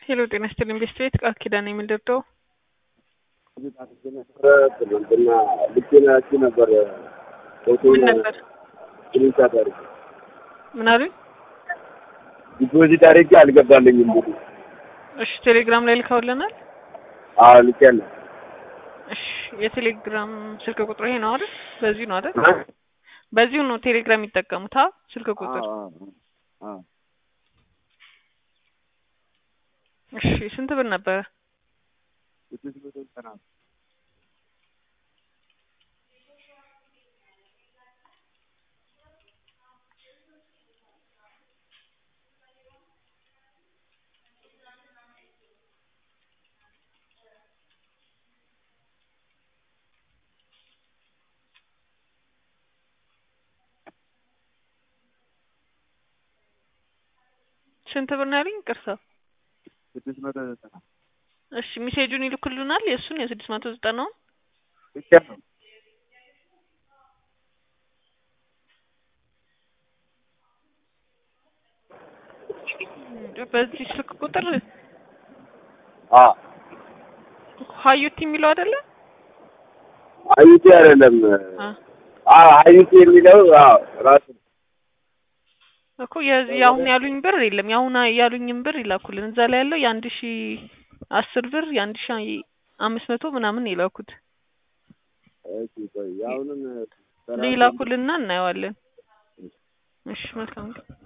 ሄሎ ጤና ይስጥልኝ ቤስት ቃል ኪዳን የሚልደርደው ትናንትና ልኬላችሁ ነበር ፎቶውን ምን ነበር? ስክሪንሾት አድርጌ ምን አሉኝ? ዲፖዚት አድርጌ አልገባልኝም ብሩ። እሺ ቴሌግራም ላይ ልከውልናል። አዎ ልኬያለሁ። እሺ የቴሌግራም ስልክ ቁጥሩ ይሄ ነው አይደል? በዚህ ነው አይደል? በዚሁ ነው ቴሌግራም የሚጠቀሙት። ስልክ ቁጥር እሺ ስንት ብር ነበር? ስንት ብር ነው ያሉኝ? ቅርሳ 690 እሺ ሜሴጁን ይልኩልናል። የሱን የ690 ነው ልኬያለሁ። በዚህ ስልክ ቁጥር አዎ ሀዩቲ የሚለው አይደለ? አዩቲ አይደለም። አዩቲ የሚለው ራሱ እኮ ያሁን ያሉኝ ብር የለም። ያሁን ያሉኝም ብር ይላኩልን። እዛ ላይ ያለው የ1010 ብር የ1500 ምናምን ይላኩት። እሺ ቆይ ያሁንን ይላኩልና እናየዋለን። እሺ መልካም